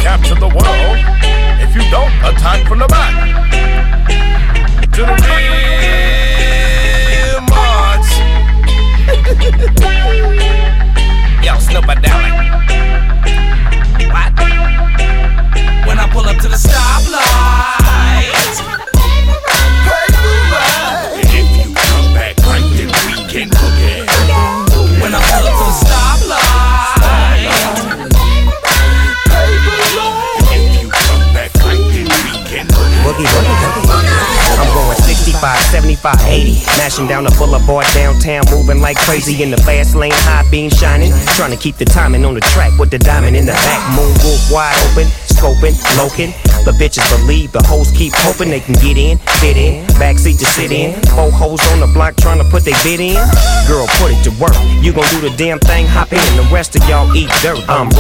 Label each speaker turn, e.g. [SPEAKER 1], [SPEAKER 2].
[SPEAKER 1] capture the world. If you don't, attack from the back. To the rear march. Yo, Snoop Dogg. What? When I pull up to the stoplight, if you come back right, then we can boogie. When I pull up to the stoplight, if you come back right, then we can boogie. I'm going 65, 75, 80, mashing down the boulevard downtown, moving like crazy in the fast lane, high beam shining, trying to keep the timing on the track with the diamond in the back, moonroof wide open, scoping, loking. The bitches believe, the hoes keep hoping they can get in, fit in, backseat to sit in. 4 hoes on the block trying to put their bid in. Girl, put it to work. You gon' do the damn thing, hop in. The rest of y'all eat dirt. I'm